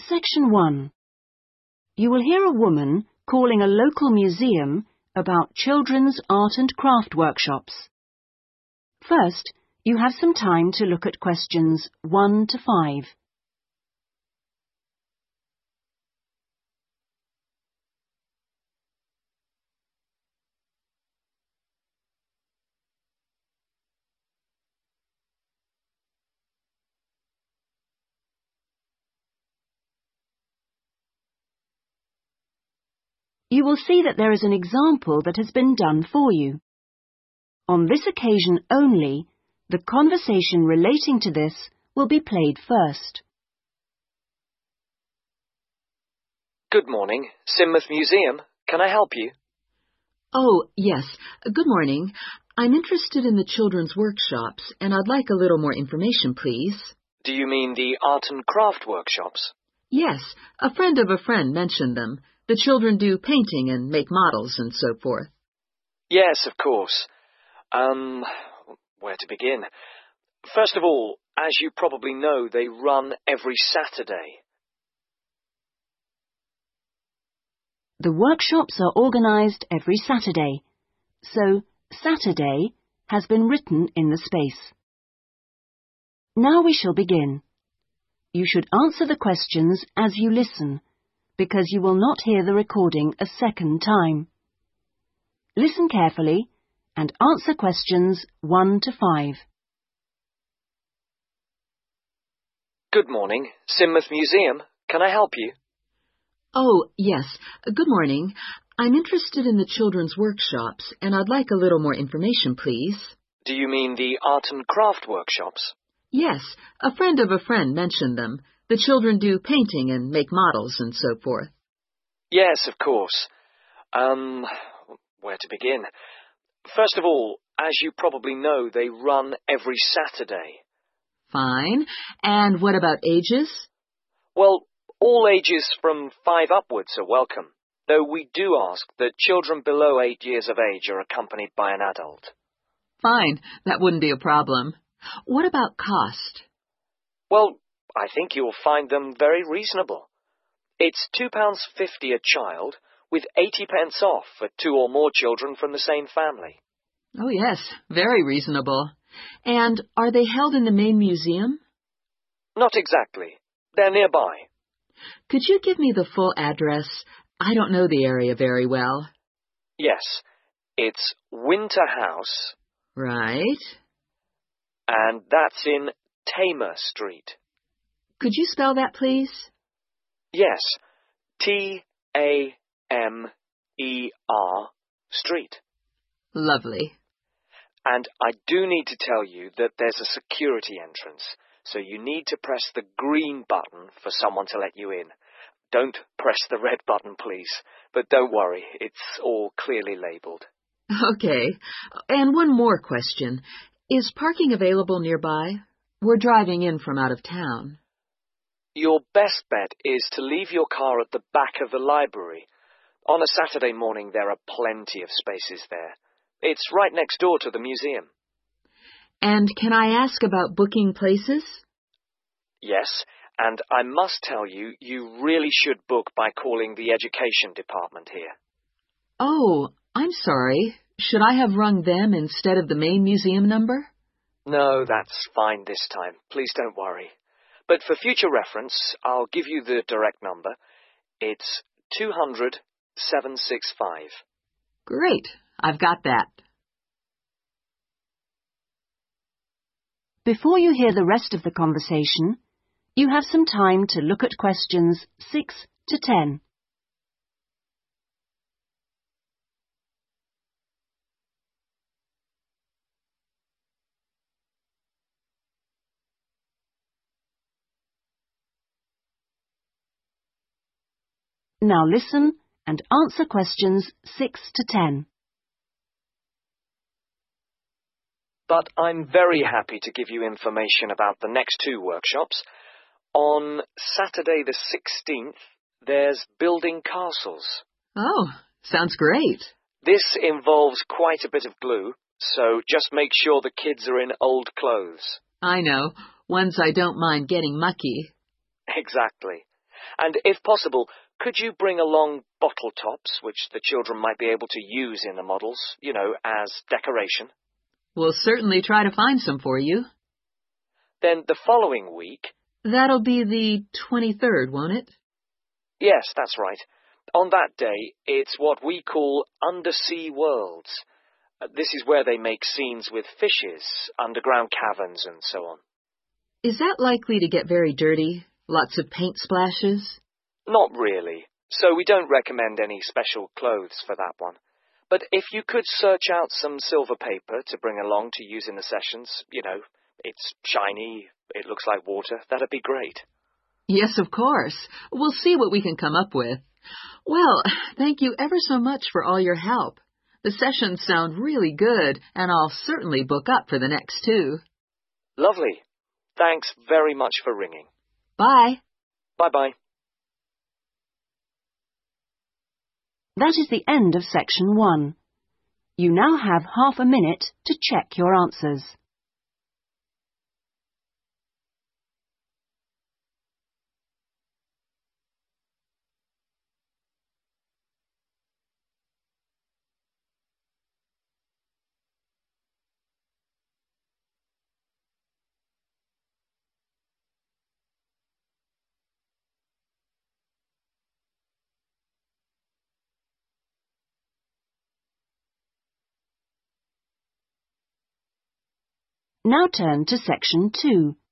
Section 1. You will hear a woman calling a local museum about children's art and craft workshops. First, you have some time to look at questions 1 to 5. You will see that there is an example that has been done for you. On this occasion only, the conversation relating to this will be played first. Good morning, Sidmouth Museum. Can I help you? Oh, yes. Good morning. I'm interested in the children's workshops, and I'd like a little more information, please. Do you mean the art and craft workshops? Yes, a friend of a friend mentioned them. The children do painting and make models and so forth. Yes, of course. Where to begin? First of all, as you probably know, they run every Saturday. The workshops are organised every Saturday, so Saturday has been written in the space. Now we shall begin. You should answer the questions as you listen, because you will not hear the recording a second time. Listen carefully and answer questions 1 to 5. Good morning, Sidmouth Museum. Can I help you? Oh, yes. Good morning. I'm interested in the children's workshops, and I'd like a little more information, please. Do you mean the art and craft workshops? Yes, a friend of a friend mentioned them. The children do painting and make models and so forth. Yes, of course. Where to begin? First of all, as you probably know, they run every Saturday. Fine. And what about ages? Well, all ages from 5 upwards are welcome, though we do ask that children below 8 years of age are accompanied by an adult. Fine. That wouldn't be a problem. What about cost? Well, I think you'll find them very reasonable. It's £2.50 a child, with 80p off for 2 or more children from the same family. Oh, yes. Very reasonable. And are they held in the main museum? Not exactly. They're nearby. Could you give me the full address? I don't know the area very well. Yes. It's Winter House. Right. And that's in Tamer Street. Could you spell that, please? Yes. Tamer Street. Lovely. And I do need to tell you that there's a security entrance, so you need to press the green button for someone to let you in. Don't press the red button, please. But don't worry, it's all clearly labelled. Okay. And one more question. Is parking available nearby? We're driving in from out of town. Your best bet is to leave your car at the back of the library. On a Saturday morning, there are plenty of spaces there. It's right next door to the museum. And can I ask about booking places? Yes, and I must tell you, you really should book by calling the education department here. Oh, I'm sorry. Should I have rung them instead of the main museum number? No, that's fine this time. Please don't worry. But for future reference, I'll give you the direct number. It's 200 765. Great. I've got that. Before you hear the rest of the conversation, you have some time to look at questions 6 to 10. Now listen and answer questions 6 to 10. But I'm very happy to give you information about the next 2 workshops. On Saturday the 16th, there's building castles. Oh, sounds great. This involves quite a bit of glue, so just make sure the kids are in old clothes. I know. Ones I don't mind getting mucky. Exactly. And if possible, could you bring along bottle tops, which the children might be able to use in the models, as decoration? We'll certainly try to find some for you. Then the following week... That'll be the 23rd, won't it? Yes, that's right. On that day, it's what we call Undersea Worlds. This is where they make scenes with fishes, underground caverns, and so on. Is that likely to get very dirty? Lots of paint splashes? Not really. So we don't recommend any special clothes for that one. But if you could search out some silver paper to bring along to use in the sessions, it's shiny, it looks like water, that'd be great. Yes, of course. We'll see what we can come up with. Well, thank you ever so much for all your help. The sessions sound really good, and I'll certainly book up for the next 2. Lovely. Thanks very much for ringing. Bye. Bye-bye. That is the end of section 1. You now have half a minute to check your answers. Now turn to section 2.